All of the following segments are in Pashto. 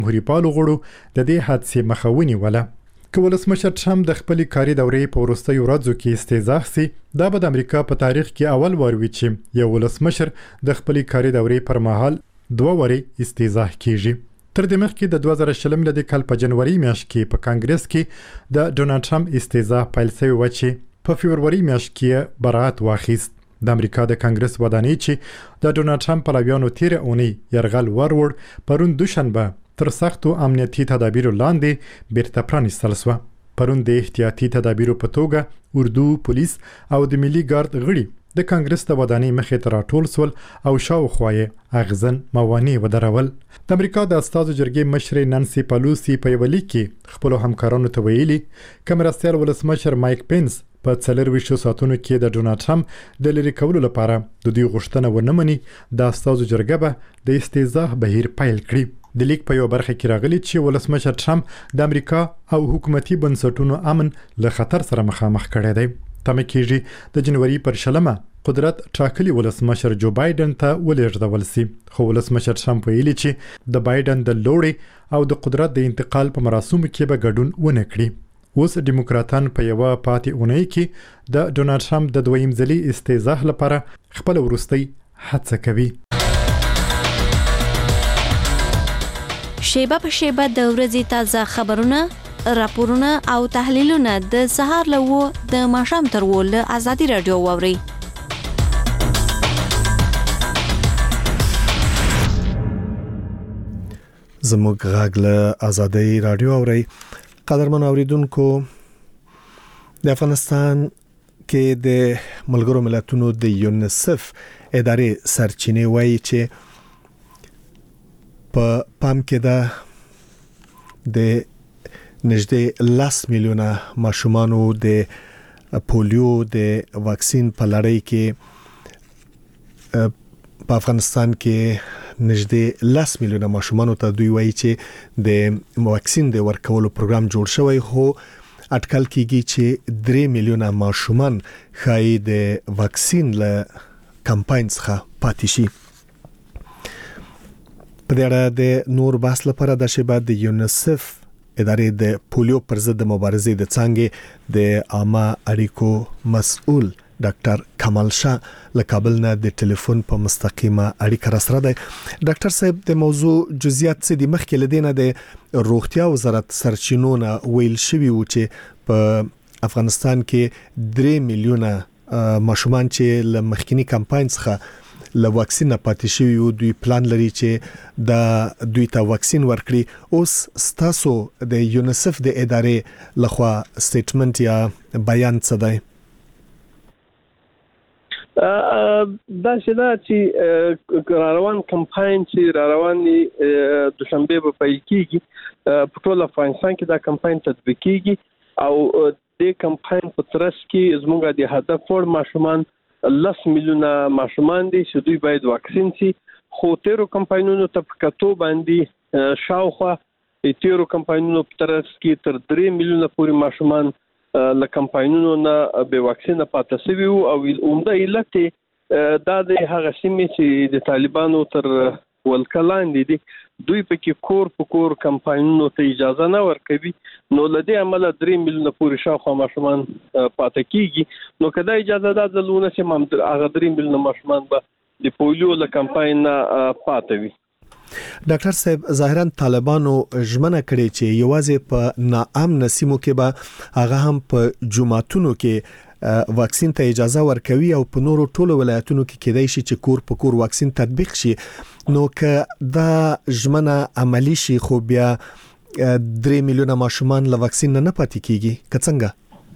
جمهوریت پالو غړو د دې حادثې مخه ونیوله. که ولسمشر ټرمپ د خپلې کاري دورې په وروستیو ورځو کې استهزاء سي، دا به د امریکا په تاریخ کې اول وار وي چې یو ولسمشر د خپلې کاري دورې پر مهال 2 وارې استهزاء کیږي. تر دې مخکې د 2020 میلادي کال په جنوري میاشت کې په کانګرس کې د ډونالد ټرمپ استهزاء پیل شوې وه چې په فبروري میاشت کې براءت واخیست. د امریکا د کانګرس ودانۍ چې د ډونالد ټرمپ پلویانو تیره اونۍ یرغل وروړ پرون دوشنبه تر سختو امنیتي تدابیرو لاندې بیرته پرانیستل شوه. پرون د احتیاطي تدابیرو په توګه اردو، پولیس او د ملي ګارد غړي د کانګرس د ودانۍ مخې ته راټول شول او شاوخوا یې اغزن موانع ودرول. د امریکا د استازو جرګې مشرې نانسي پالوسي په یوه لیک کې خپلو همکارانو ته ویلي که مرستیال ولسمشر مایک پینس په 24 ساعتونو کې د ډونالد ټرمپ د لرې کولو لپاره د دوی غوښتنه ونه مني، د استازو جرګه به د استهزاء بهیر پیل کړي. د لیک په یو برخه کې راغلي چې ولسمشر ټرمپ د امریکا او حکومتي بنسټونو امن له خطر سره مخامخ کړی دی. تمه کېږي د جنوري پر 20 قدرت ټاکلي ولسمشر جو بایدن ته ولېږدول سي، خو ولسمشر ټرمپ ویلي چې د بایدن د لوړې او د قدرت د انتقال په مراسمو کې به ګډون ونه کړي. اوس ډیموکراتان په یوه پاتې اونۍ کې د ډونالد ټرمپ د دویم ځلي استهزاء لپاره خپل وروستۍ هڅه کوي. شیبه په شیبه د ورځې تازه خبرونه، راپورونه او تحلیلونه د سهار له 9 د ماښام تر 10 له ازادي رادیو واوري. زموږ غږ له ازادي رادیو اوري. قدرمن اوریدونکو، د افغانستان کې د ملګرو ملتونو د یونیسف ادارې سرچینې وایي چې په پام کې ده د نږدې 10 میلیونه ماشومانو د پولیو د واکسین په لړۍ کې په افغانستان کې نږدې 10 میلیونه ماشومانو ته دوی وایي چې د واکسین د ورکولو پروګرام جوړ شوی، خو اټکل کیږي چې 3 میلیونه ماشومان خای د واکسین له کمپاین څخه پاتې شي. په دې اړه د نور بحث لپاره د شیبه د یونیسف ادارې د پولیو پر ضد مبارزې د څانګې د عامه اړیکو مسؤل ډاکټر کمال شاه له کابل نه د ټلیفون په مستقیمه اړیکه را سره دی. ډاکټر صاحب، د موضوع جزئیات څه دي؟ مخکې لدینه د روغتیا وزارت سرچینو نه ویل شوی و چې په افغانستان کې 3 میلیونه ماشومان چې له مخکینی کمپاین څخه له واکسین پاتې شوی او دوی پلان لري چې د دوی ته واکسین ورکړي. اوس ستاسو د یونیسف د ادارې لخوا سټیټمنټ یا بیان څه دی؟ دا چې روان کمپاین چې رواني دوشنبه په پیل کېږي په ټول افغانستان کې دا کمپاین تطبیق کېږي او د کمپاین په ترڅ کې زموږ د هدف ور ماشومان 10 میلیونه ماشومان دي چې دوی باید واکسین شي. خو تیرو کمپاینونو ته په کتو باندې شاوخوا تیرو کمپاینونو په ترڅ کې تر 3 میلیونه پورې ماشومان له کمپاینونو نه به واکسین پاتې شوي او عمده علت دا د هغه سیمې چې د طالبانو تر ولکه لاندې دي، دوی پکې کور په کور کمپاینونو ته اجازه نه ورکوي، نو لدې عمله 3 میلیونه پورې شاوخوا ماشومان پاتې کیږي. نو کدا اجازه ده ځلونه چې هغه 3 میلیونه ماشومان به د پولیو له کمپاین نه پاتې وي. ډاکټر صاحب، ظاهرا طالبانو ژمنه کړې چې یوازې په ناامن سیمو کې به هغه هم په جمعتونو کې واکسین ته اجازه ورکوي او په نورو ټولو ولایتونو کې کېدای شي چې کور په کور واکسین تطبیق شي. نو که دا ژمنه عملی شي خو بیا 3 میلیونه ماشومان له واکسین نه پاتې کیږي، که څنګه؟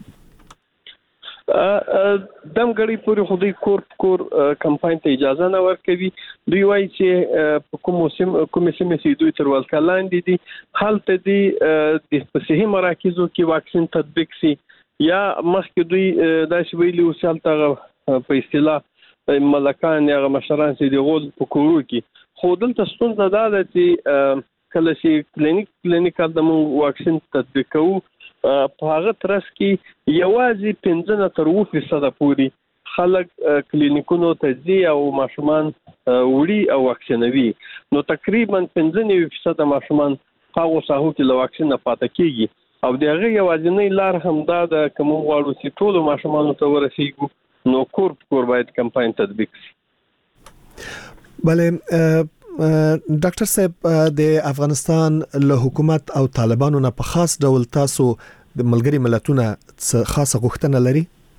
دمګړی پورې خو دوی کور په کور کمپاین ته اجازه نه ورکوي. دوی وایي چې په کومه سیمه چې دوی تر ولکه لاندې دي هلته دي د صحي مراکزو کې واکسین تطبیق شي، یا مخکې دوی داسې ویلي و چې هلته په اصطلاح ملکان یا مشران چې د غول په کورو کې. خو دلته ستونزه دا ده چې کله چې کلینیکال د موږ واکسین تطبیق کوو په هغه ترڅ کې یوازې 15 تر 20% پورې خلک کلینیکونو ته ځي او ماشومان وړي او واکسینوي. نو تقریبا 15% ماشومان هغه ساحو کې له واکسین نه پاتې کیږي او دغه یوازینی لار هم دا د کوم غواړو چې ټول ماشومان ته ورسیږو نو کور باید کمپاین تطبیق شي. بله ډاکټر صاحب د افغانستان له حکومت او طالبانو نه په خاص ډول تاسو د ملګری ملتونو خاصه غوښتنه لري؟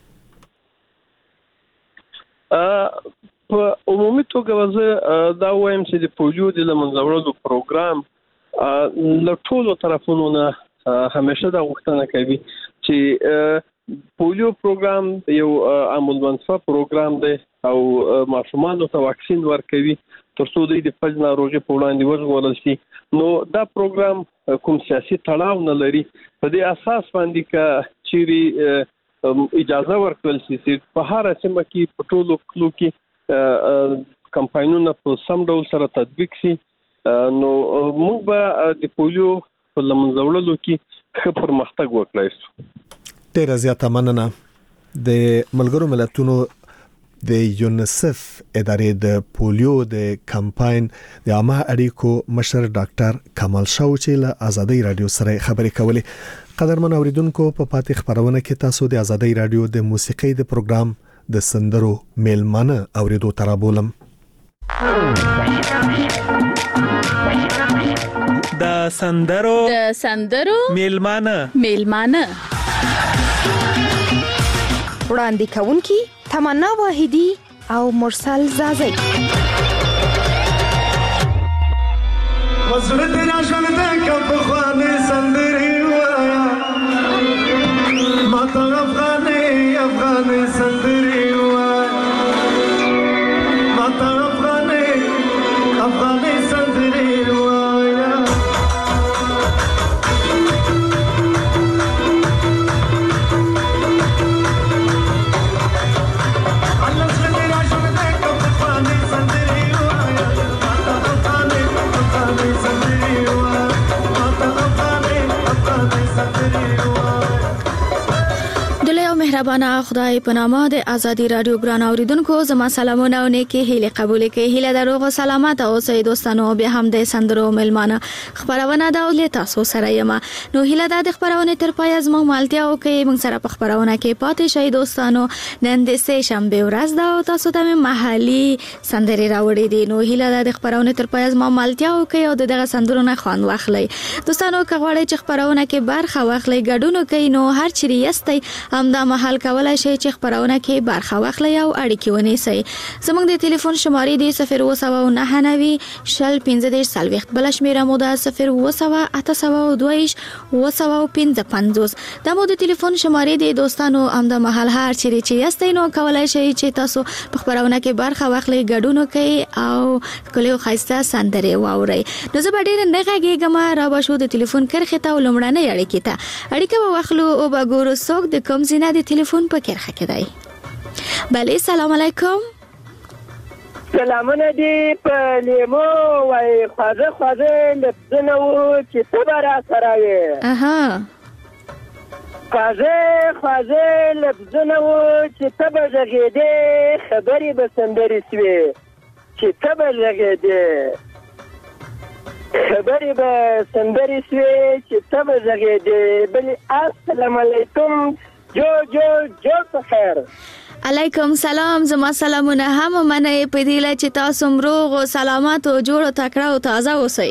په عمومي توګه زه دا وایم چې د پولیو د منځه وړلو پروګرام له ټولو طرفونو نه همیشه دا غوښتنه کوي چې پولیو پروګرام یو عمل منصف پروګرام دی او ماشومانو ته واکسین ورکوي ترڅو د فلج ناروغي په وړاندې وژغورل شي. نو دا پروګرام کوم سیاسي تړاو نه لري. په دې اساس باندې چې اجازه ورکړل شي چې په هر سیمه کې په ټولو کلو کې کمپاینونه په سم ډول سره تطبیق شي نو موږ به د پولیو په لمنځه وړلو کې ښه پرمختګ وکړای شو. ډیره زیاته مننه. د ملګرو ملتونو د یونیسف ادارې د پولیو د کمپاین د عامه اړیکو مشر ډاکټر کمال شاه چې له آزادۍ رادیو سره خبرې کولې. قدرمن اوریدونکو په پاتې خبرونه کې تاسو د آزادۍ رادیو د موسیقۍ د پروګرام د سندرو میلمانه اوریدو ترابولم. د سندرو میلمانه وړاندې کوونکی تمنا واحدی او مرسل زازی. وزړه دې راځنه د کپ خوانې سندري وایا ماته افغانې سندري وایا ماته افغانې سندري وایا مهربانه خدای په نامه د ازادي رادیو ګران اوریدونکو زما سلامونه او نیکی هیله قبول کړئ. هیله دروغ او سلامات اوسئ دوستانو. بیا هم د سندرو میلمانه خبرونه دا ولې تاسو سره یم. نو هیله د خبرونه تر پای از ما مالتیا او کې موږ سره په خبرونه کې پاتې شئ دوستانو. نن د سه شنبه ورځ دا او تاسو ته محلي سندري راوړې دي. نو هیله د خبرونه تر پای از ما مالتیا او کې او دغه سندرونه خوان واخلئ دوستانو. کغواړئ چې خبرونه کې برخه واخلئ ګډون کوي نو هر چیرې یاستئ همدا حل کولای شي چې خبرونه کې برخه واخلئ او اړیکې ونیسئ. زموږ د ټلیفون شمارې دی 09099 شل 15 سلويخت بل شمیره مو ده 08082 دا مو د ټلیفون شمارې دی دوستانو. همدا محل هر چیرې چې یاستئ نو کولای شي چې تاسو په خبرونه کې برخه واخلئ ګډون کوي او کلیو خاصه سندري واورئ. نو زه به ډیر نه غږیږم را به شو د ټلیفون کرخه ته ولمړنه اړیکه واخلو او به ګورو څوک د کوم زینه د ټلیفون په کرخه کې دی. بله سلام علیکم. سلامونه دی په لیمو وای خواږه لفظونه وو چې ته را سره وې. خواږه لفظونه وو چې ته به غږېدې خبرې به سندري سوې چې ته به غږېدې خبرې به سندري سوې چې ته به غږېدې. بلې السلام علیکم جو په خیر. علیکم سلام. زما سلامونه هم منه په دې ل چې تاسو روغ او سلامت او جوړ او تکړه او تازه اوسئ.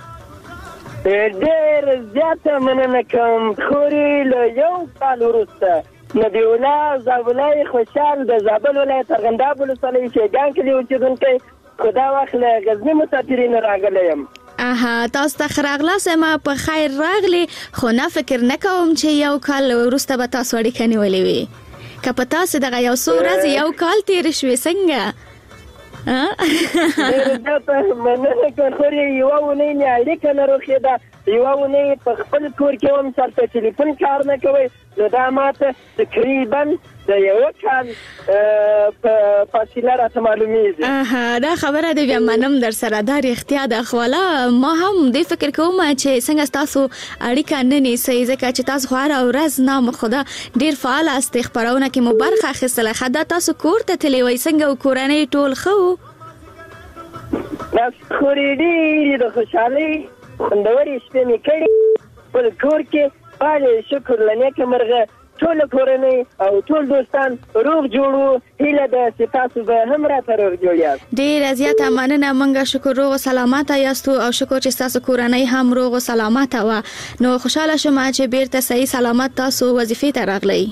ډېر زیاته مننه کوم. خوري له یو کال وروسته نبی الله زابلای خوشحال د زابل ولایت ارغنداب ولسوالۍ شیګان کلي اوسېدونکی خدا واخله غزنی مسافرین راغلی یم. تاسو ته خراغلا سم په خیر راغلی خو نه فکر نکوم چې یو کال وروسته به تاسو اړیکه نیولې وي. که په تاسو دغه یو څو ورځې یو کال تیر شوې څنګه؟ دا په مننه کوم. خو یو ونه نه اړیکه لرو دا یو ونه په خپل کور کې هم سره ټلیفون کار نه کوي. نو دا ماته تقریبا د یو کال په فاصله راته معلومیږي. دا خبره دی بیا منم در سره دا اختیار د خواله ما هم دې فکر کوم چې څنګه تاسو اړیکه نه نیسئ ځکه چې تاسو خو هر ورځ نام خدا ډیر فعال است خبرونه کې مو برخه اخیستله. خدا تاسو کور ته تللی وای څنګه کورنۍ ټول خو بس خوري ډیر د خوشحالي خوندورې شپې مې کړې خپل کور کې باندې شکر لنیکه مرغه ټول کورنۍ او ټول دوستان روغ جوړو هیله ده چې تاسو به هم راته روغ جوړ یاست. ډېره زیاته مننه. موږ شکر روغ او سلامته یاستو او شکر چې تاسو کورنۍ هم روغ او سلامته وه. نو خوشاله شوم چې بیرته صحیح سلامت تاسو وظیفې ته راغلی.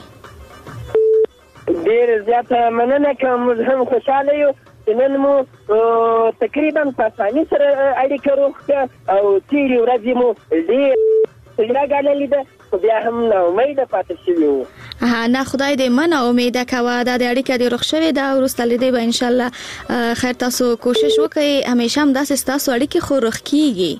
ډېره زیاته مننه کوم. موږ هم خوشاله یو چې نن مو تقریبا په اسانۍ سره اړیکه روغ کړه او تېرې ورځې مو ډېر زړه ګاللې ده خو بیا هم ناامیده پاتې شوي وو. نه خدای دې مه ناامیده کوه. دا د اړیکه دې روغ شوې ده او وروسته له دې به انشاءالله خیر تاسو کوشش وکړئ همیشه هم داسې ستاسو اړیکې خو روغ کیږي.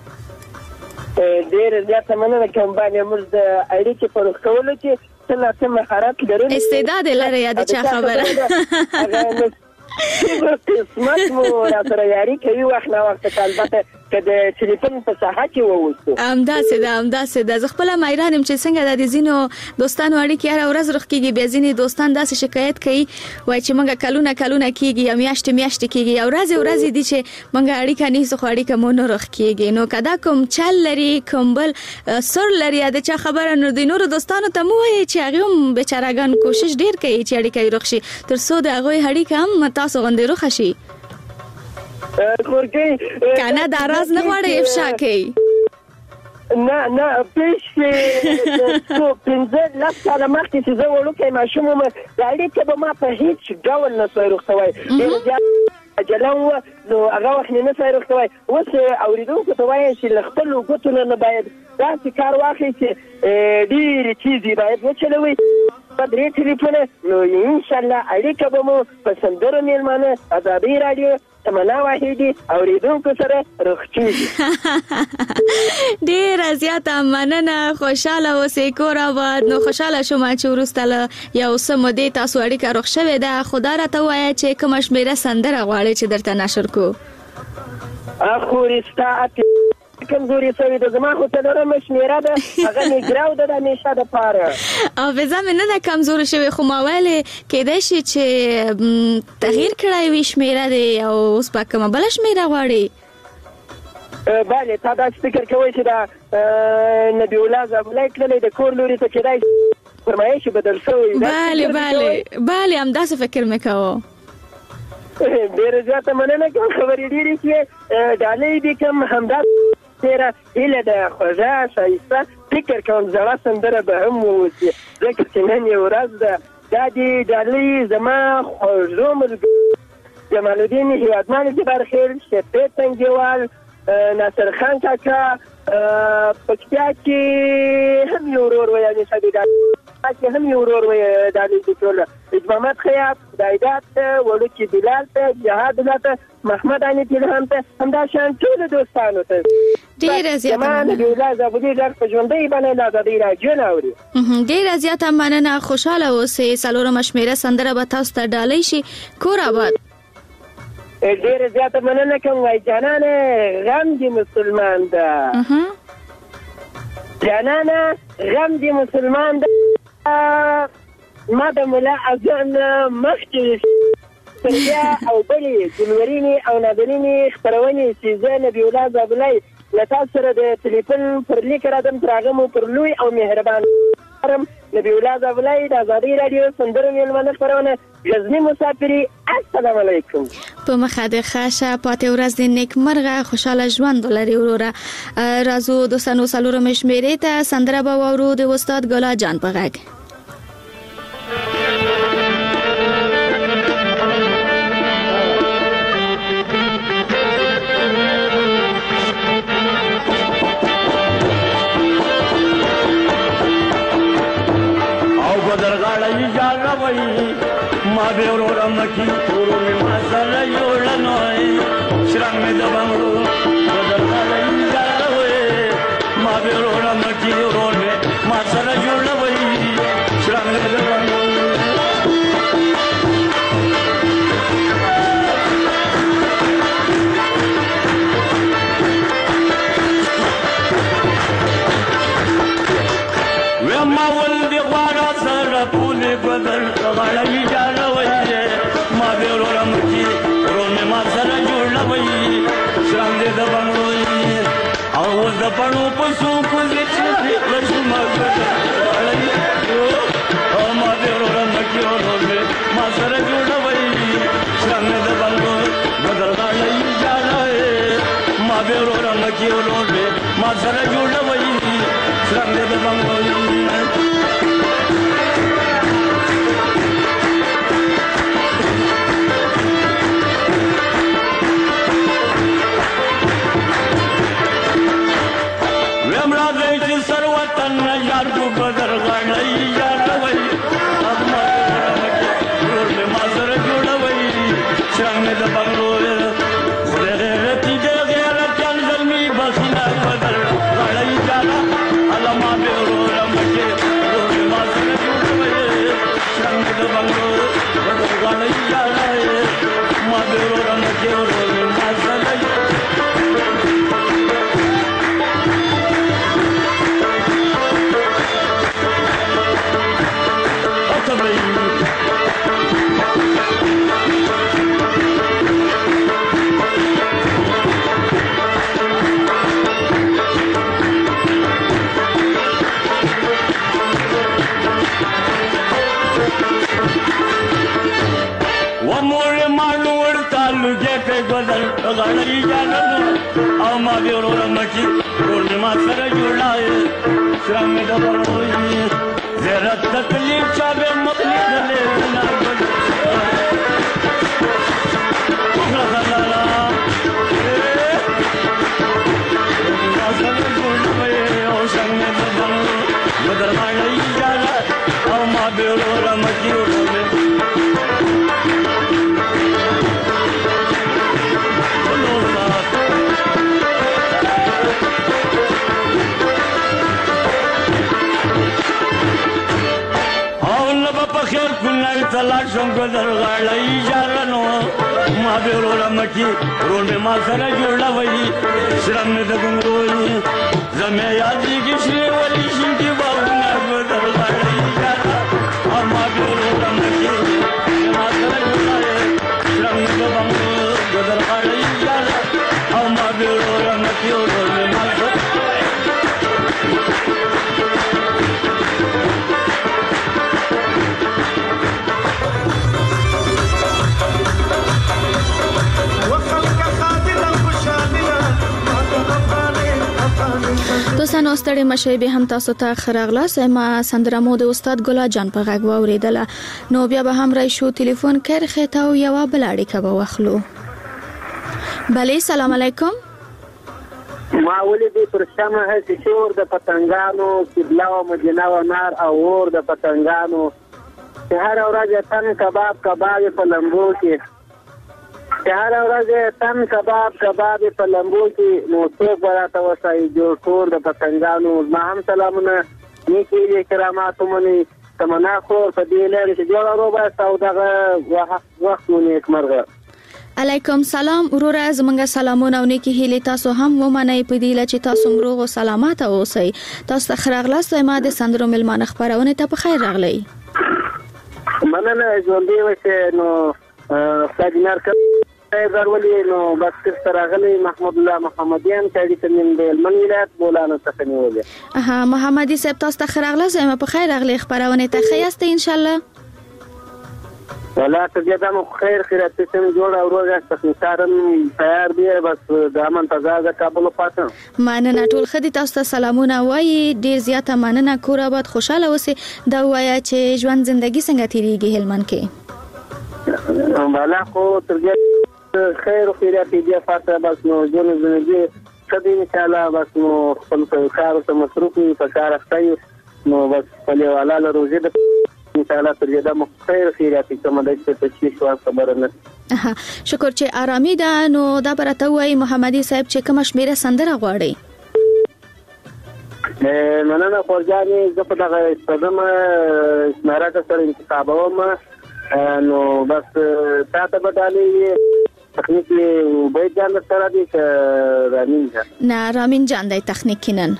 ډېره زیاته مننه کوم. باندې موږ د اړیکې په روغ کولو کې څه نا څه مهارت لرو. استعداد یې لرئ یا د چا خبره قسمت مو را سره یاري کوي وخت نه وخت ته. البته که د ټلیفون په ساحه کې ووستو همداسې ده. زه خپله مایران یم چې څنګه د ځینو دوستانو اړیکې هره ورځ روغ کېږي بیا ځینې دوستان داسې شکایت کوي وایي چې موږ کلونه کېږي یا میاشتې کېږي یا ورځې دي چې موږ اړیکه نیسو خو اړیکه مو نه روغ کېږي. نو که دا کوم چل لري کوم بل سر لري یا د چا خبره نو د نورو دوستانو ته مو وایي چې هغې هم بیچارهګان کوشش ډېر کوي چې اړیکه یې روغ شي تر څو د هغوی اړیکه هم تاسو غوندې روغه شي. کنه دا راز نه غواړي افشا کوي. نه پیش څو 15 کاله مخکې چې زه وړوکی ماشوم وم د اړیکې به ما په هیڅ ډول نه سوی روغتوی ډېر زیات عجله وه نو هغه وخت مې نه سوی روغتوی. اوس اورېدونکو ته وایم چې له خپلو ګوتو نه باید داسې کار واخلئ چې ډېرې چیزې باید وچلوئ په 3 ټلیفونه نو انشاءالله اړیکه به مو په سندرو میلمانه ازادۍ راډیو تمنا واحدي اورېدونکو سره روغ کېږي. ډېره زیاته مننه. خوشحاله اوسئ کور آباد. نو خوشحاله شوم چې وروسته له یو څه مودې تاسو اړیکه روغ شوې ده. خو دا راته ووایه چې کومه شمېره سندره غواړئ چې درته نشر کړو. خورې ستا کمزوري شوې ده زما خو څلورمه شمېره ده هغه مې ګراو ده د همیشه دپاره. حافظه مې نه ده کمزوري شوې خو ما ویلې کیدای شي چې تغییر کړی وي شمېره دی او اوس به کومه بله شمېره غواړې. بله تا داسې فکر کوئ چې د نبي الله زابلی تللی د کور لوري ته کیدای شي فرمایش بدل شوی. بله همداسې فکر مې کوه. ډېره زیاته مننه کوم. خبرې ډېرې شوې ډالۍ دې کوم همدا ډېره هیله ده خوږه ښایسته فکر کوم زړه سندره به هم واوسي ځکه چې نن یې ورځ ده. دا دې ډالۍ زما خوږو ملګرو جمال الدین هیوادمل جبارخیل شفیع تنګیوال ناصر خان کاکا پکتیا کې هم یو ورور وی یعنې صدیقات کې هم یو ورور وی ډالۍ دې ټوله محمد خیاط دایدات ته وړوکي بلال ته جهاد الله ته محمد حنیف الهام ته همدا شان ټولو دوستانو ته ډېره زیاته مننه. نبي الله زابلي غږ په ژوندۍ باندې د ازادۍ راډیو نه اوري. ډېره زیاته مننه. خوشحاله اوسئ. څلورمه شمېره سندره به تاسو ته ډالۍ شي. کور آباد. ډېره زیاته مننه کوم. وایي جانانه غم دې مسلمان ده جانانه غم دې مسلمان ده ما د ملا اذان مخکې تربیه او بلې ګلورینې او نادرینې خپرونې چې زه نبي الله زابلی له تاسو سره د ټلیفون پر لیک راځم تر هغه مو پر لوی او مهربان نبي الله زابلی د ازادۍ راډیو سندرو میلمانه خپرونه غزني مسافري. السلام علیکم. په مخه د ښه پاتې ورځ د نیکمرغه خوشحاله ژوند ولري وروره. راځو دوستانو څلورمې شمېرې ته سندره به واورو د استاد ګلا جان په غږ. ما به ورور مکی ورور ما سره یوړنوي شرنګ مې د بنگلو بدل غلې جاروي ما به ورور مکی ورور ما سره یوړنوي شرنګ مې د بنگلو و ما ول دی غواړه سره پولې بدل غلې جاروي ما به ورور مکی ورور ما سره جوړوي شرنګ دې د بنگلو او سو کوزې چې لږ مګړې او ما به ورو مکه ورو ما سره جوړوي څنګه د بنګو بدل غړې جاله ما به ورو مکه ورو ما سره جوړوي څنګه د بنګو यार को बदर गई यार वही अब मत माजर जोड़ वही संग द बंगलो रे रती दे गया चल जलमी बसना बदर गई जाला अलमा बे रो रमके रोड माजर जोड़ वही संग द बंगलो बदर गई जाला मा बे रो रमके रोड माजर गई जानो और माँ भी रो मची रोड माँ सर जुड़ाए श्रम दबरोई जरा तकलीफ चाबे मकली ले ना बदल गई जाला और माँ भी रो मची तलाशों को दरगाड़ी जानो माँ बेरोला मची रोड माँ सरा जोड़ा वही श्रम दगंगोई जमे यादी की श्रीवली शिंकी बाबूना को दरगाड़ी जाना और माँ बेरोला मची माँ सरा जोड़ा श्रम दगंगोई को दरगाड़ी जाना और माँ बेरोला मची रोड माँ دوستانو ستړي مشي به هم تاسو ته خراغله سما سندرمو د استاد ګلا جان په غږ واوریدله نو بیا به هم راشو ټلیفون کرخه ته او یو بلاړی کبه واخلو بله سلام علیکم ما ولې پر شمه هڅه شور د پتنګانو قبله او مدینه او نار او اور د پتنګانو هر ورځ تن کباب په لمبو کې هر ورځ تن کباب په لمبو کې نو څوک راته وسای جوړ ټول د پتنګانو ما هم سلامونه نیکی کرامات مني تمنا خو په دې لري چې جوړ روبه سوداغه وخت نیک مرغه علیکم سلام وروره زمونږ سلامونه او نیکی هیله تاسو هم ومنئ په دې چې تاسو مروغ او سلامات اوسئ تاسو خراغله سوما د سندرو ملمان خبرونه ته په خیر راغلی مننه ژوندې وشه نو ساجنار ضروري نو بس ترغلي محمود الله محمدیان چې د من ولایت بولانه څخه نیولې محمدي صاحب تاسو ته خراغله سوما په خیر راغلی خبرونه ته خیاسته ان شاء الله ولا تجدا مو خیر خیرات سم جوړ او روزه تخنیکارم تیار دی بس د امن تزاده کابل پاتم مننه ټول خدي تاسو ته سلامونه وای ډیر زیاته مننه کور آباد خوشاله اوسئ دا وای چې ژوند زندگی څنګه تیریږي هلمند کې بالا خو ترګه خیر خیرات دی فاطمه بس نو ژوند زندگی کدی ان شاء الله بس نو خپل کار ته مصروف په کار اخته نو بس په والا له روزه ان شاء الله ترجمه مخیر خیراتي کوم د تشویش خبره نه شکر چې آرامي ده نو دا برته وای محمدي صاحب چې کوم شمیره سندره غواړي مننه خورجاني زه په دغه صدمه اسمارات سره انتخابوم نو بس تاسو بدالي تخنیکی وبید جان سره دي رامین جان نه رامین جان د تخنیکی نن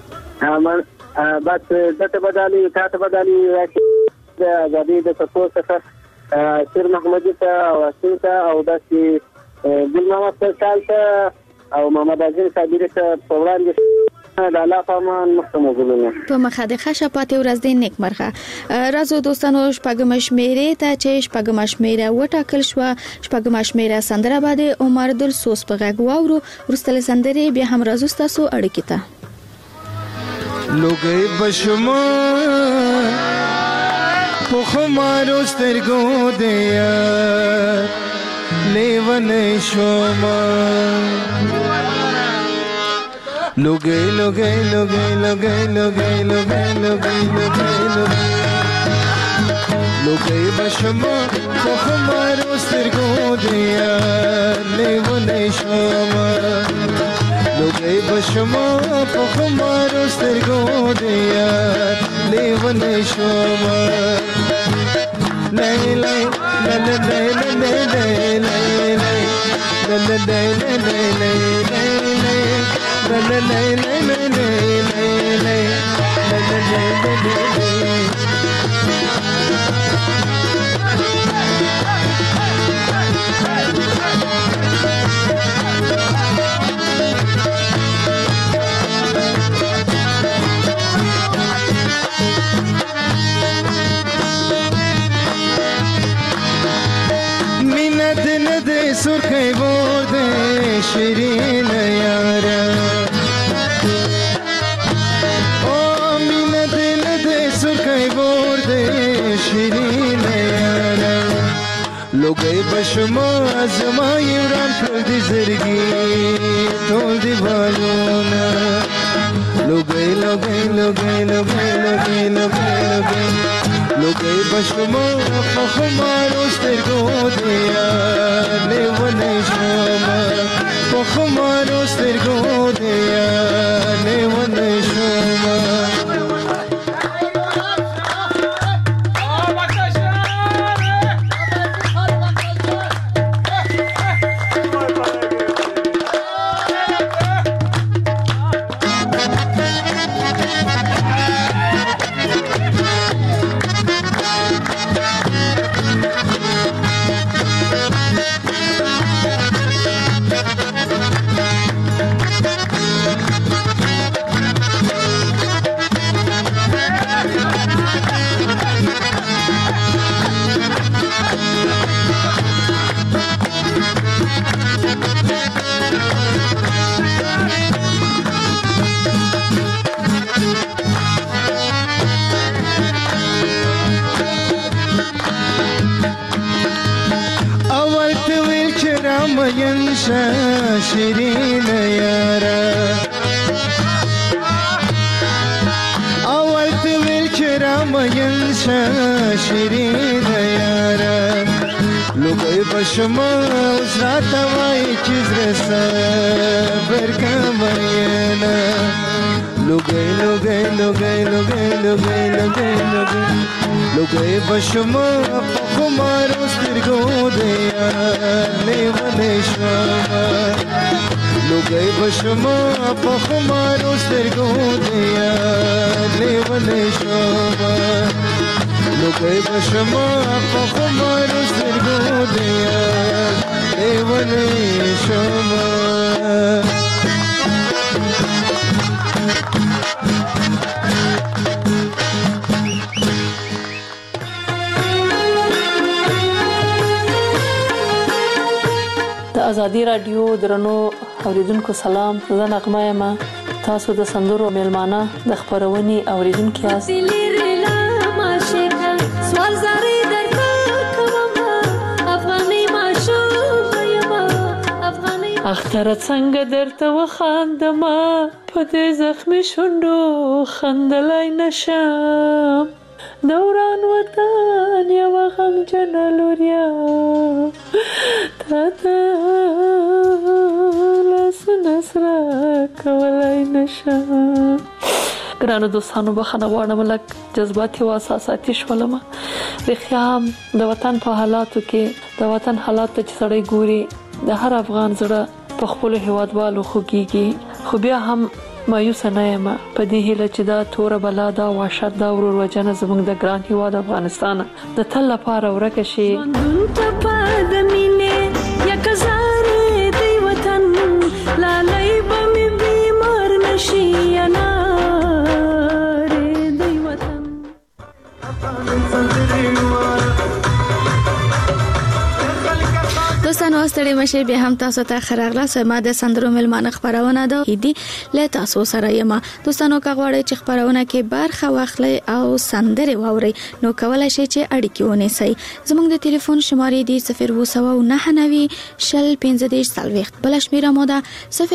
بس دته بدالي تاسو بدالي غادي د تاسو څخه سر محمدي ته او اسیته او داسې ګل محمد سالته او محمد عزیز صابری ته په وړاندې د الله پامان مختموزلونه په مخه د خشپات ورځ د نیک مرغه راځو دوستانو شپږم شمیرې ته چې شپږم شمیره وټاکل شو شپږم شمیره سندره باندې عمر دلسوس په غږ واورو ورستل سندرې بیا هم راځو تاسو اړیکې ته لوګي بشما په خمارو سترګو دیا لیون شوما لوګي لوګي لوګي لوګي لوګي لوګي لوګي لوګي لوګي بشما په خمارو سترګو دیا لیون شوما لوګي بشما په خمارو سترګو دیا لیون شوما لای لای لای لای لای لای لای سرخی بود شیرین یارا او مین دل دے سرخی بود شیرین یارا لوگی بشما ازما یوران کل دی زرگی تول دی بالونا لوگی لوگی لوگی لوگی لوگی لوگی لوگی لوگی بشما فخمارو سترگو دیا لیون شما فخمارو سترگو دیا لیون شما شیرین یارا اول تویل کرام ینشا شیرین یارا لوگی بشما زرات وای چیز رسا برکم یانا لوگی لوگی لوگی لوگی لوگی لوگی لوگی لوگی بشما خمارو سترگو دیا لیون شما لوگی بشما خمارو سترگو دیا لیون شما لوگی بشما خمارو سترگو دیا لیون شما ازادي رادیو درنو اوریدونکو سلام زه نغمه یم تاسو د سندرو میلمانه د خبرونې اوریدونکو یاست اختر څنګه درته وخاندما په دې زخمي شونډو خندلای نشم دوران وطن یو غم جنلوریا تاته لسنسرا کولای نشم ګرانو دوستانو بخښنه غواړم لکه جذباتي او احساساتي شولم رښتیا د وطن په حالاتو کې د وطن حالات ته سړی ګوري د هر افغان زړه په خپل هیوادوالو خوږیږي خو بیا هم مایوس نه یم په دې هیله چې دا تور بلا دا وحشت دا ورور وجنه زموږ د ګران هیواد افغانستان د تل لپاره ورکه شي لا لای به می بیمار نشي ستړي مشه به هم تاسو ته خراغله سم د سندرو ملمانه خبرونه ده هدي له تاسو سره یم دوستانو کغواړي چې خبرونه کې برخه واخلي او سندره واوري نو کولای شي چې اړیکې ونیسي زموږ د ټلیفون شمارې دی 09099 شل 15 سالويخت بل شمیره مو ده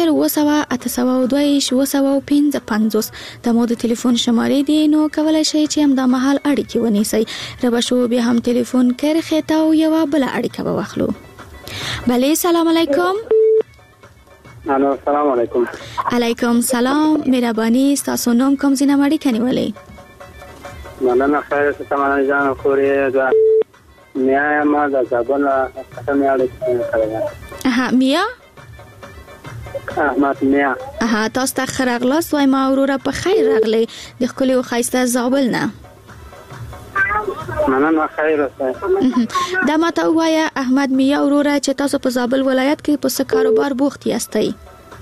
0802802 د مو د ټلیفون شمارې دی نو کولای شي چې هم د محل اړیکې ونیسي ربشو به هم ټلیفون کرخه تا او یو بل اړیکه واخلو بله سلام علیکم الو السلام علیکم علیکم سلام مهرباني تاسو نوم کوم زینه مړی کني ولې مننه خیر څه مننه جان خوري دا میا ما دا ځبل څه میا اړیکه ها میا احمد میا تاسو ته خراغلاس وای ما وروره په خیر راغلی د خپل او خایسته زابل نه مننه خیر اوسه دا ماته وایا احمد میا وروره چې تاسو په زابل ولایت کې په څه کاروبار بوخت یاستئ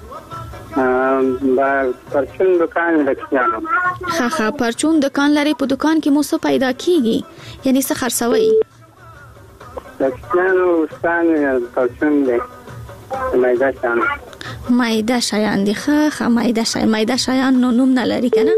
با پرچون دکان لکسیانو ها پرچون دکان لري په دکان کې مو څه پیدا کیږي یعنی څه خرڅوي لکسیانو ستان پرچون دی مایده شایان دی ښه مایده شایان نو نوم نه لري کنه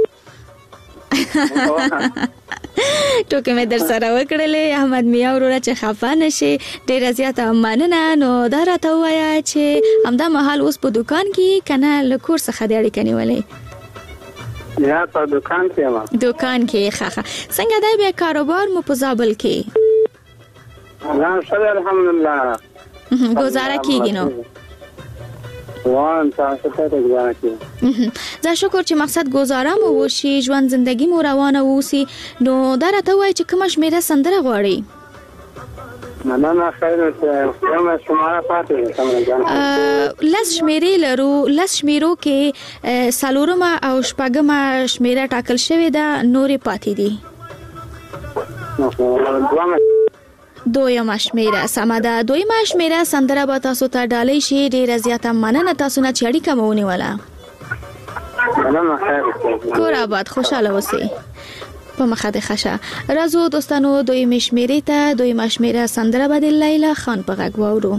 ټوکې مې در سره وکړلې احمد میا وروره چې خفه نشي ډېر زیاته مننه نو دا راته وایا چې همدا مهال اوس په دکان کې کنه له کور څخه دی اړیکه نیولې یا په دکان کې ما دکان کې ښه څنګه دی بیا کاروبار مو په زابل کې الحمدلله گزاره کیږي نو وان تاسو ته گزاره کیږي زه شکر چې مقصد گزاره مو وشي ژوند زندگی مو روانه ووسی نو دا راته وای چې کوم شمیره سندره غواړي مننه خیر کوم شماره پاتې لس شمیرې لرو لس شمیرو کې سالورمه او شپږمه شمیره ټاکل شوې ده نورې پاتې دي دویمه شمیره سمده دویمه شمیره سندره به تاسو ته ډالۍ شي ډیره زیاته مننه تاسو نه چې اړیکه مو ونیوله کور آباد خوشاله اوسئ په مخه د خشه راځو دوستانو دویمه شمیره ته دویمه شمیره سندره به د لیلا خان په غږ واورو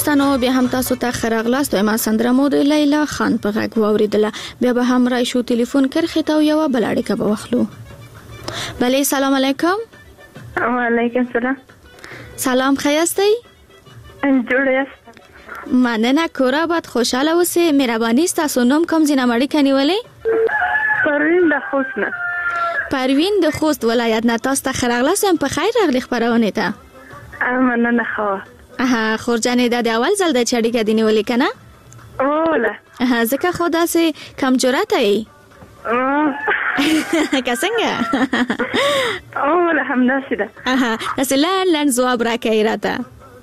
دوستانو بیا هم تاسو ته خراغلاست ما سندره مو د لیلا خان په غږ واوریدله. بیا به هم رای شو ټلیفون کرخه ته یو بل اړیکه به واخلو. بله سلام علیکم. وعلیکم السلام. سلام خیاستی؟ جوړ یاست؟ مننه کور آباد خوشاله اوسئ. مهرباني تاسو نوم کوم ځای اړیکه نیولې؟ پروین د خوست نه. پروین د خوست ولایت نه. تاسو ته خراغلاست په خیر راغلی خبرونه ته. مننه خو. خورجانې د اول ځل د چړې کې دی نیولې کنه؟ اوله. ځکه خدا سي کم جرأت ای. څنګه؟ اوله همداسې ده. اصلا لن جواب راکړی راته.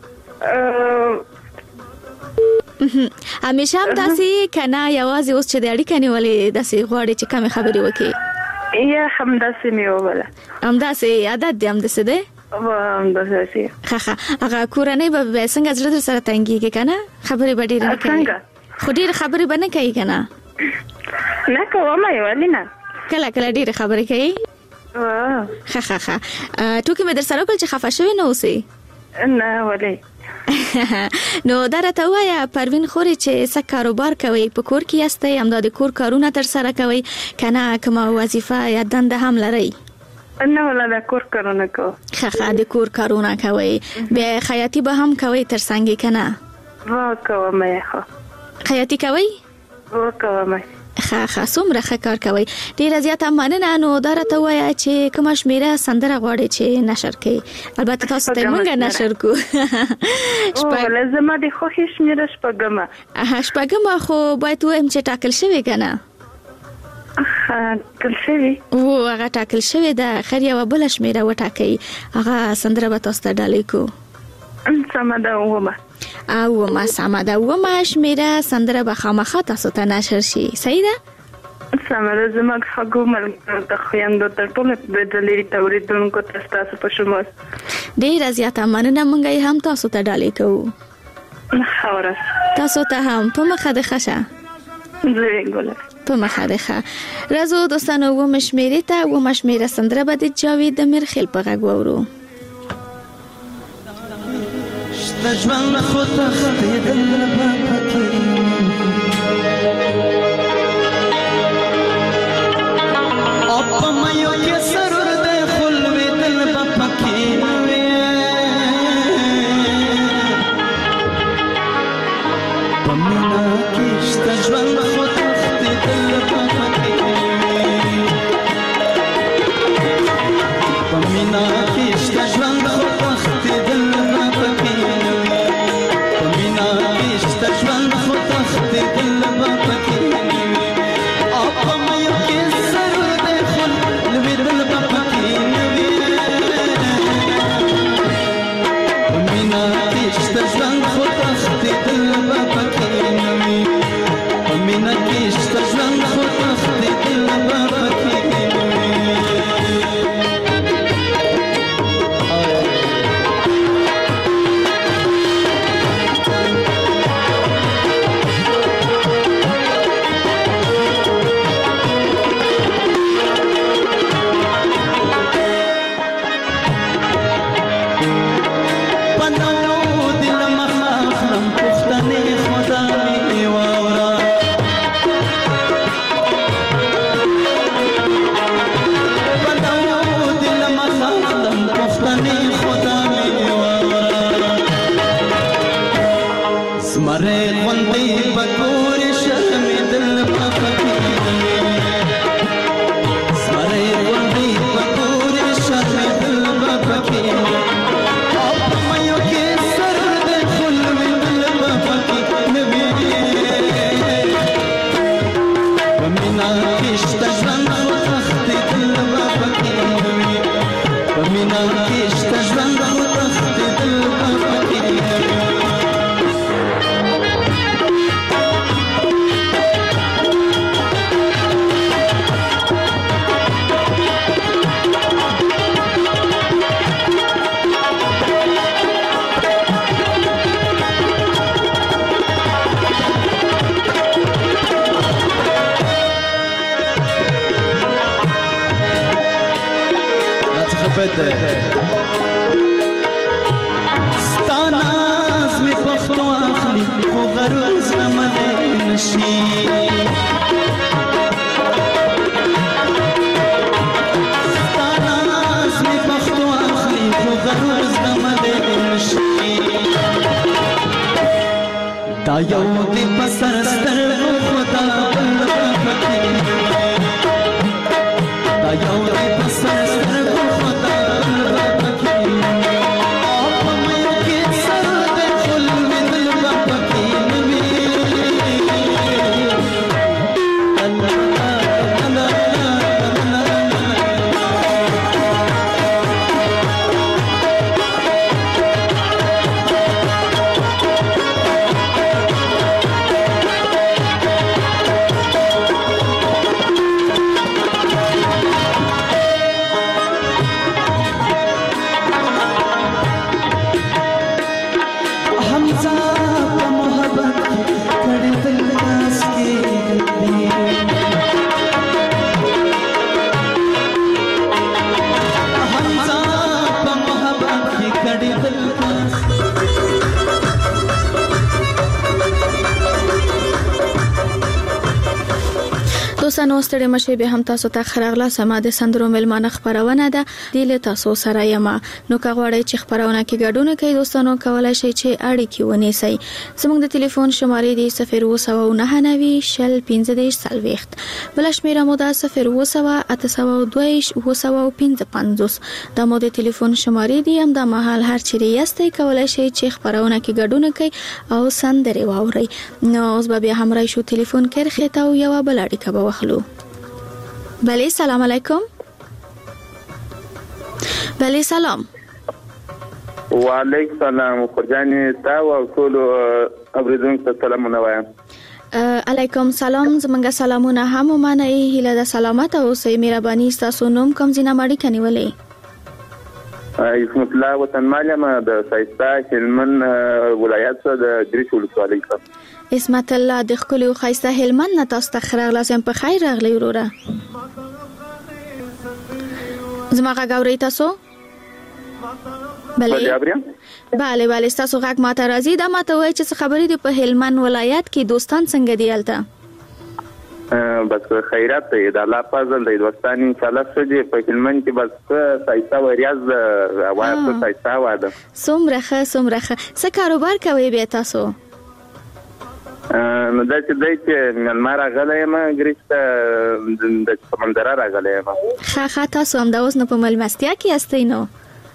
همیشه هم داسې کنه یوازې اوس چې د اړیکې نیولې داسې غواړي چې کم خبرې وکړي؟ یا همداسې مې وویله. همداسې عادت دی همداسې دی؟ همداسې. ښه هغه کورنۍ به څنګه زړه در سره تنګېږي کنه؟ خبرې به ډېرې نه کوي؟ خو ډېرې خبرې به نه کوي کنه؟ نه کومه یې ولې نه. کله ډېرې خبرې کوي؟ ښه ټوکې مې در سره وکړل چې خفه شوې نه اوسې؟ نه ولې. نو دا راته ووایه پروین خورې چې څه کاروبار کوئ؟ په کور کې یاستئ؟ همدا د کور کارونه تر سره کوئ کنه کومه وظیفه یا دنده هم لرئ؟ نه ولا د کور کارونه کوم. ښه د کور کارونه کوئ. بیا خیاطي به هم کوئ تر څنګ کنه؟ کوم یې خو. خیاطي کوئ؟ کوم. ښه څومره ښه کار کوي. ډیره زیاته مننه. نو دا راته وایه چې کومه شمیره سندره غواړي چې نشر کړي؟ البته تاسو ته موږ نشر کوو. زما د خوښې شمیره شپږمه. شپږمه خو باید وایم چې ټاکل شوې کنه؟ ټاکل شوې؟ هغه ټاکل شوې ده. خیر یوه بله شمیره وټاکئ. هغه سندره به تاسو ته ډالۍ کوو. سمه ده اومه. اومه سمه ده. اومه شمیره سندره به خامخا تاسو ته نشر شي. صحیح ده؟ سمه ده. زموږ خوږو ملګرو ته خویندو ته ټولو بدلې ته اورېدونکو ته ستاسو په شمول ډېره زیاته مننه. موږ یې هم تاسو ته ډالۍ کوو. ښه ورځ. تاسو ته هم په مخه دې ښه شه. زه ګله په مخه دې ښه. راځو دوستانو اومه شمیرې ته. اومه شمیره سندره به د جاوید امیرخیل په غږ واورو. د ژوند خو تښتېدل به پکې او په میو کې سرور دی خو لوېدل به پکې وي. په مینه کې شته ژوند خو تښتېدل به پکې په مینه کې شته ژوند خو تښتېدل به پکې ژوند خو تښتېدل به پکې او په میو کې ضرور دی خو لوېدل به پکې نه وي. په مینه کې شته ژوند خو تښتېدل به پکې نه وي. په مینه کې شته ژوند خو تښتېدل به پکې نه وي. ستاناز می پختو خو غروز غملی نشي ستا ناز می پښتو اخلي خو غروز غملی نشي دا یو دی پسر سترګو خدا بل پکې دا یو دی پسر سترګو خدا بل پکې او په مې کې سر د خل می دل پکې نوي دوستانو ستړي مشه به هم تاسو ته خراغله سما د سندرو ملمانه خبرونه ده د تاسو سره یم نو کغواړی چې خبرونه کې ګډون کوي دوستانو کولای شي چې اړیکې ونیسئ زموږ د ټلیفون شمارې دی 090 شل 15 سلويخت بل شمیره مو ده 020 822 د مو د ټلیفون شمارې دی هم د محل هر چیرې یاستئ کولای شي چې خبرونه کې ګډون کوي او سندري واوري نو اوس به هم راشو ټلیفون کرخه ته یو بل اړیکه به واخلو بله سلام علیکم بله سلام وعلیکم سلام خورجانی تا او ټول اوریدونکو ته سلامونه وایم علیکم سلام زمونږ سلامونه هم ومنئ هیله د سلامت او سې مهرباني تاسو نوم کوم ځینه مړی کنيولې اسمت الله وطن مالما د سایستا هلمند ولایت څخه د دریش ولسوالۍ څخه اسمت الله د خپل خایسته هلمند نه تاسو ته خراغ لازم په خیر راغلی وروره زماغه غوړی تاسو بله بله تاسو غږ ماته راځي دا ماته وایي چې خبرې دی په هلمند ولایت کې دوستان څنګه دی الته بس خیرات دی د الله فضل دی دوستان ان شاء الله سږي په هلمند کې بس سایستا وریاض وایي سایستا واده سمره څه کاروبار کوي به تاسو نو دا چې ملمار غلې ما ګریسته د سمندر راغلې ما خا تاسو هم د اوس نه په ملمستیا کې استئ نو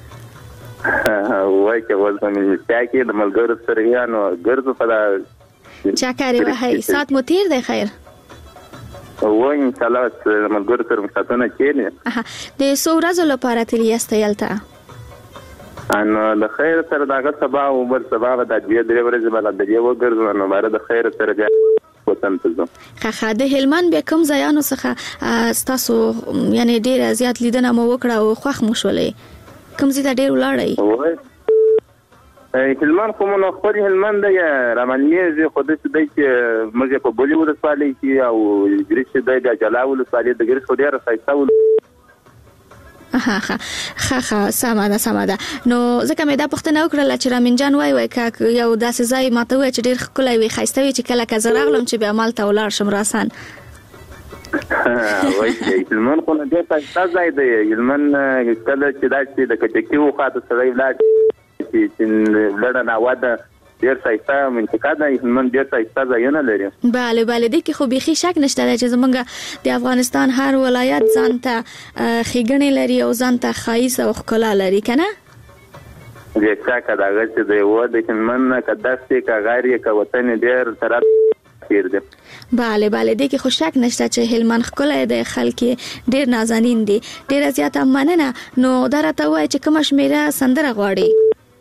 وای چې ول په ملمستیا کې د ملګرو سره یانو ګرځو په چا کاری وای سات مو تیر دی خیر وای ان شاء الله ملګرو سره مستونه کېنه د سورازو لپاره تلی استیلته ان د خیر سره داغه سبا او بل سبا د دې درې ورځې بل د یو ګرځو نو بار د خیر سره بیا وطن ته ځو خا د هلمند به کوم ځایانو څخه تاسو یعنی ډیر زیات لیدنه مو وکړه او خوښ مو شولې کوم ځای ته ډیر ولاړی هلمند کوم نو خپل هلمند یا رامنیه خو د دې چې موږ په بولی ولسوالۍ کې او ګریش د جلا ولسوالۍ د ګریش خو ډیر سایستا خا سماده نو ځکه مې دا پښتنه وکړه چې رامین جان وای کا یو داسې ځای ماته وای چې ډیر خلای وي خاصه وي چې کله کزراغلم چې به عمل ته ولاړ شم راسن وای هلمند خو نه ډیر تاسو ځای دی هلمند کله چې دا چې د کچکیو خاطر سره ولاړ چې لړنه واده ډیر سایستا منطقه ده هلمند ډیر سایستا ځایونه لري bale د کې خو بيخي شک نشته چې زمونږ د افغانستان هر ولایت ځانته خېګنې لري او ځانته خایس او ښکلا لري کنه ځکه دا چې د و د هلمند کداستي کا غاری کا وطن ډیر طرف تیر دي bale د کې خو شک نشته چې هلمند ښکلا د خلک ډیر نازنین دي ډیر زیات مننه نو درته وای چې کوم شمیره سندره غواړي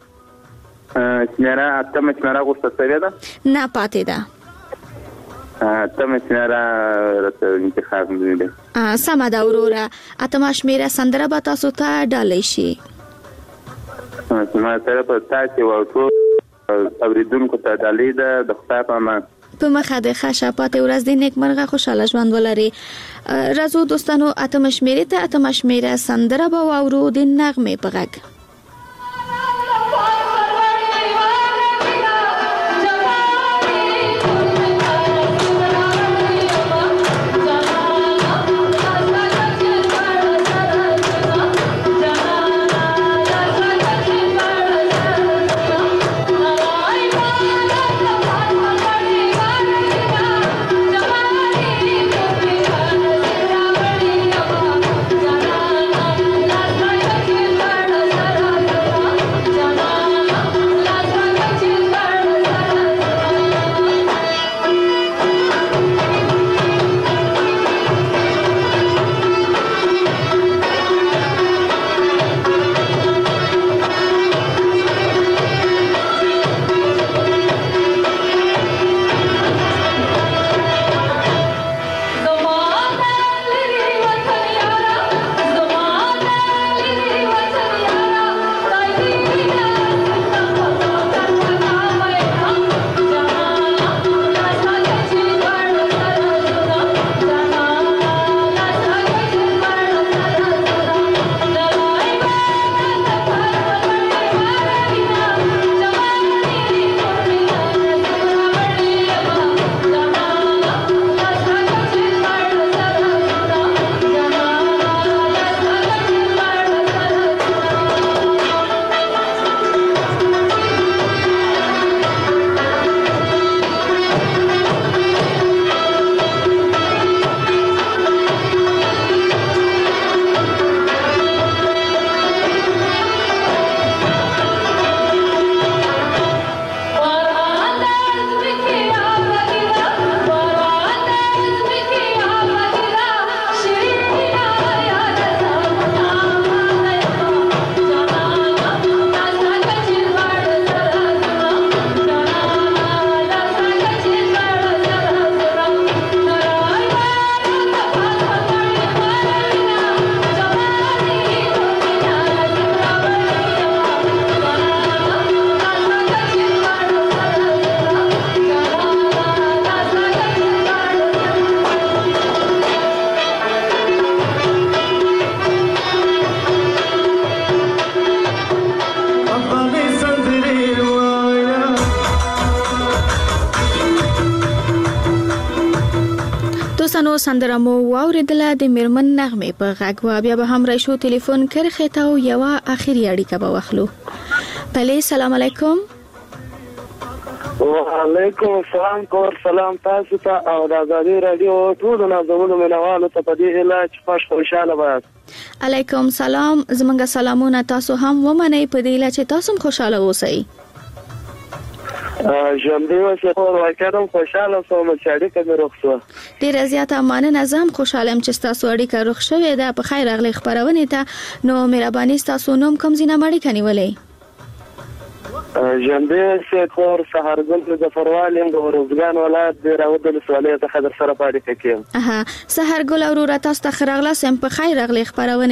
شمیره اتمه شمیره غوښته سوي ده نه پاتې ده اتمه شمیره راته انتخاب دي سمه ده وروره اتمه شمیره سندره به تاسو ته ډالۍ شي ما سره په تاسو او ټول اوریدونکو ته ډالۍ ده د خدای په امان په مخه د ښه پاتې ورځ د نیک مرغه خوشاله ژوند ولري راځو دوستانو اتمه شمیره سندره به واورو د نغمه په غږ سندره مو واوریدله د میرمن نغمه په غږ و بیا به هم راشو ټلیفون کرخه ته یو اخیری اړیکه به واخلو. بله سلام علیکم. وعلیکم السلام کور سلام تاسو ته او د آزادي رادیو ټول نازولو مینوالو ته په دې هیله چې خوشاله وایاست. علیکم سلام. زمونږ سلامونه تاسو هم ومنئ په دې هیله چې تاسو هم خوشاله اوسئ. ژوندۍ اوسئ او واکرم خوشاله سوم چې اړیکه مې روغ شوه. ډېره زیاته مننه. زه هم خوشاله یم چې ستاسو اړیکه روغ شوې ده. په خیر راغلی خپرونې ته. نو مهرباني ستاسو نوم کوم ځای نه اړیکه نیولې؟ ژوندۍ اوسئ کور سهارګل د ظفروال یم د روزګان ولایت د راودل ولایت څخه در سره په اړیکه کې یم. سهارګل وروره تاسو ته ښه راغلاست. په خیر راغلی خپرونې